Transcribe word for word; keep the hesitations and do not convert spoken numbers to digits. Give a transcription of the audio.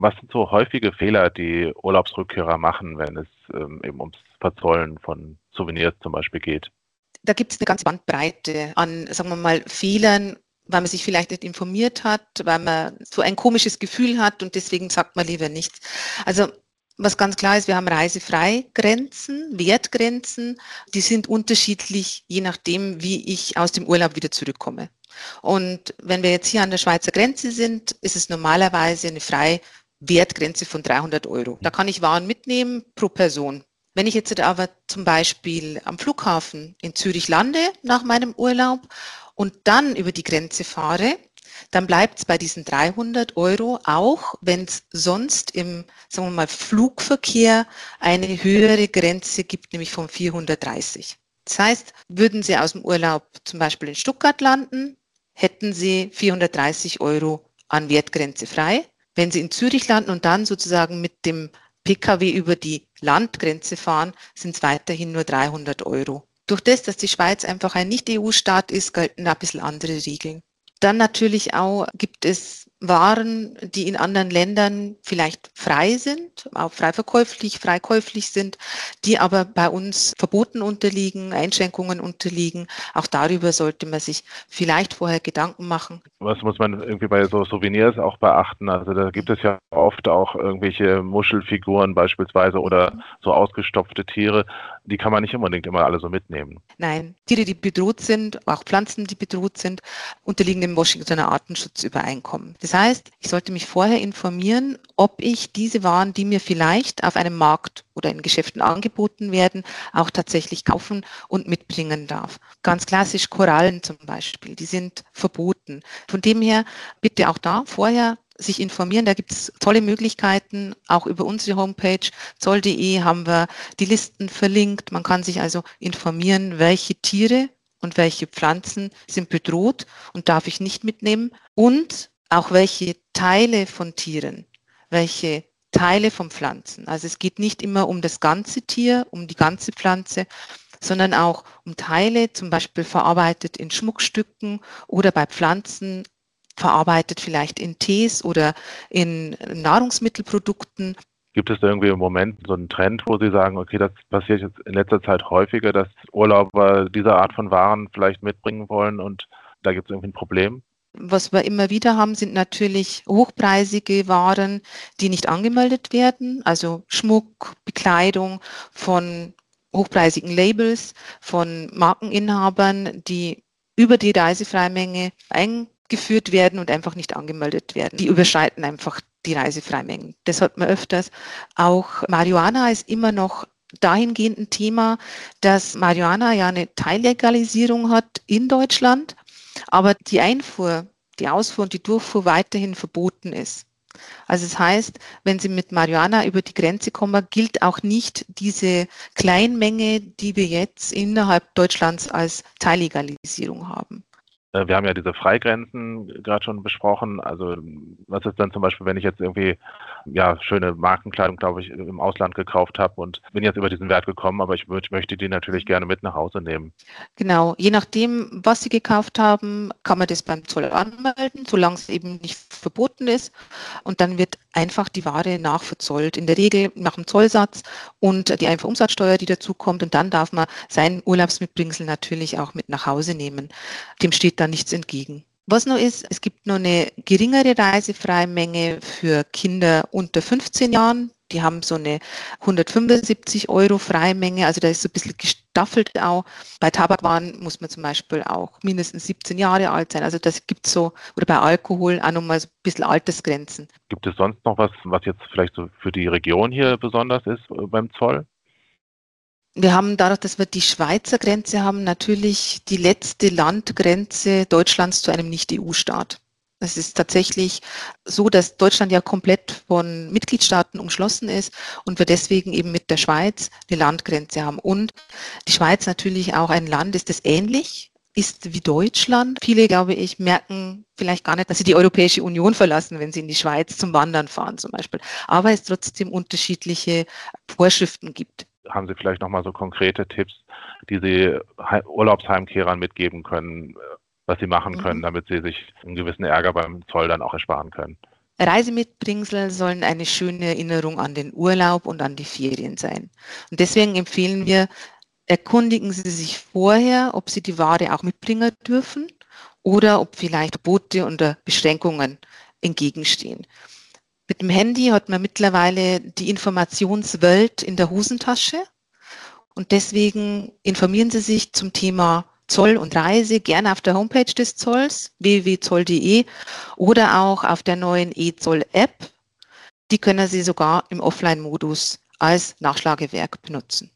Was sind so häufige Fehler, die Urlaubsrückkehrer machen, wenn es ähm, eben ums Verzollen von Souvenirs zum Beispiel geht? Da gibt es eine ganze Bandbreite an, sagen wir mal, Fehlern, weil man sich vielleicht nicht informiert hat, weil man so ein komisches Gefühl hat und deswegen sagt man lieber nichts. Also was ganz klar ist, wir haben Reisefreigrenzen, Wertgrenzen, die sind unterschiedlich, je nachdem, wie ich aus dem Urlaub wieder zurückkomme. Und wenn wir jetzt hier an der Schweizer Grenze sind, ist es normalerweise eine Freiwertgrenze von dreihundert Euro. Da kann ich Waren mitnehmen pro Person. Wenn ich jetzt aber zum Beispiel am Flughafen in Zürich lande nach meinem Urlaub und dann über die Grenze fahre, dann bleibt es bei diesen dreihundert Euro, auch wenn es sonst im, sagen wir mal, Flugverkehr eine höhere Grenze gibt, nämlich von vierhundertdreißig. Das heißt, würden Sie aus dem Urlaub zum Beispiel in Stuttgart landen, hätten Sie vierhundertdreißig Euro an Wertgrenze frei. Wenn Sie in Zürich landen und dann sozusagen mit dem P K W über die Landgrenze fahren, sind es weiterhin nur dreihundert Euro. Durch das, dass die Schweiz einfach ein Nicht-E U-Staat ist, gelten da ein bisschen andere Regeln. Dann natürlich auch gibt es Waren, die in anderen Ländern vielleicht frei sind, auch frei verkäuflich, frei käuflich sind, die aber bei uns Verboten unterliegen, Einschränkungen unterliegen. Auch darüber sollte man sich vielleicht vorher Gedanken machen. Was muss man irgendwie bei so Souvenirs auch beachten? Also da gibt es ja oft auch irgendwelche Muschelfiguren beispielsweise oder so ausgestopfte Tiere. Die kann man nicht unbedingt immer alle so mitnehmen. Nein, Tiere, die bedroht sind, auch Pflanzen, die bedroht sind, unterliegen dem Washingtoner Artenschutzübereinkommen. Das heißt, ich sollte mich vorher informieren, ob ich diese Waren, die mir vielleicht auf einem Markt oder in Geschäften angeboten werden, auch tatsächlich kaufen und mitbringen darf. Ganz klassisch Korallen zum Beispiel, die sind verboten. Von dem her bitte auch da vorher sich informieren. Da gibt es tolle Möglichkeiten, auch über unsere Homepage zoll punkt de haben wir die Listen verlinkt. Man kann sich also informieren, welche Tiere und welche Pflanzen sind bedroht und darf ich nicht mitnehmen und auch welche Teile von Tieren, welche Teile von Pflanzen. Also es geht nicht immer um das ganze Tier, um die ganze Pflanze, sondern auch um Teile, zum Beispiel verarbeitet in Schmuckstücken oder bei Pflanzen verarbeitet vielleicht in Tees oder in Nahrungsmittelprodukten. Gibt es da irgendwie im Moment so einen Trend, wo Sie sagen, okay, das passiert jetzt in letzter Zeit häufiger, dass Urlauber diese Art von Waren vielleicht mitbringen wollen und da gibt es irgendwie ein Problem? Was wir immer wieder haben, sind natürlich hochpreisige Waren, die nicht angemeldet werden, also Schmuck, Bekleidung von hochpreisigen Labels, von Markeninhabern, die über die Reisefreimenge eingeführt werden und einfach nicht angemeldet werden. Die überschreiten einfach die Reisefreimengen. Das hat man öfters. Auch Marihuana ist immer noch dahingehend ein Thema, dass Marihuana ja eine Teillegalisierung hat in Deutschland, aber die Einfuhr, die Ausfuhr und die Durchfuhr weiterhin verboten ist. Also das heißt, wenn Sie mit Marihuana über die Grenze kommen, gilt auch nicht diese Kleinmenge, die wir jetzt innerhalb Deutschlands als Teillegalisierung haben. Wir haben ja diese Freigrenzen gerade schon besprochen. Also was ist dann zum Beispiel, wenn ich jetzt irgendwie ja schöne Markenkleidung, glaube ich, im Ausland gekauft habe und bin jetzt über diesen Wert gekommen, aber ich möchte die natürlich gerne mit nach Hause nehmen. Genau, je nachdem, was Sie gekauft haben, kann man das beim Zoll anmelden, solange es eben nicht verboten ist. Und dann wird einfach die Ware nachverzollt, in der Regel nach dem Zollsatz und die Einfuhrumsatzsteuer, die dazukommt. Und dann darf man sein Urlaubsmitbringsel natürlich auch mit nach Hause nehmen. Dem steht da nichts entgegen. Was noch ist, es gibt noch eine geringere Reisefreimenge für Kinder unter fünfzehn Jahren. Die haben so eine hundertfünfundsiebzig Euro Freimenge, also da ist so ein bisschen gestaffelt auch. Bei Tabakwaren muss man zum Beispiel auch mindestens siebzehn Jahre alt sein. Also das gibt es so, oder bei Alkohol auch nochmal so ein bisschen Altersgrenzen. Gibt es sonst noch was, was jetzt vielleicht so für die Region hier besonders ist äh, beim Zoll? Wir haben dadurch, dass wir die Schweizer Grenze haben, natürlich die letzte Landgrenze Deutschlands zu einem Nicht-E U-Staat. Es ist tatsächlich so, dass Deutschland ja komplett von Mitgliedstaaten umschlossen ist und wir deswegen eben mit der Schweiz eine Landgrenze haben. Und die Schweiz natürlich auch ein Land ist, das ähnlich ist wie Deutschland. Viele, glaube ich, merken vielleicht gar nicht, dass sie die Europäische Union verlassen, wenn sie in die Schweiz zum Wandern fahren zum Beispiel. Aber es trotzdem unterschiedliche Vorschriften gibt. Haben Sie vielleicht nochmal so konkrete Tipps, die Sie Urlaubsheimkehrern mitgeben können, was sie machen können, damit sie sich einen gewissen Ärger beim Zoll dann auch ersparen können? Reisemitbringsel sollen eine schöne Erinnerung an den Urlaub und an die Ferien sein. Und deswegen empfehlen wir, erkundigen Sie sich vorher, ob Sie die Ware auch mitbringen dürfen oder ob vielleicht Verbote oder Beschränkungen entgegenstehen. Mit dem Handy hat man mittlerweile die Informationswelt in der Hosentasche und deswegen informieren Sie sich zum Thema Zoll und Reise gerne auf der Homepage des Zolls w w w punkt zoll punkt d e oder auch auf der neuen E-Zoll-App. Die können Sie sogar im Offline-Modus als Nachschlagewerk benutzen.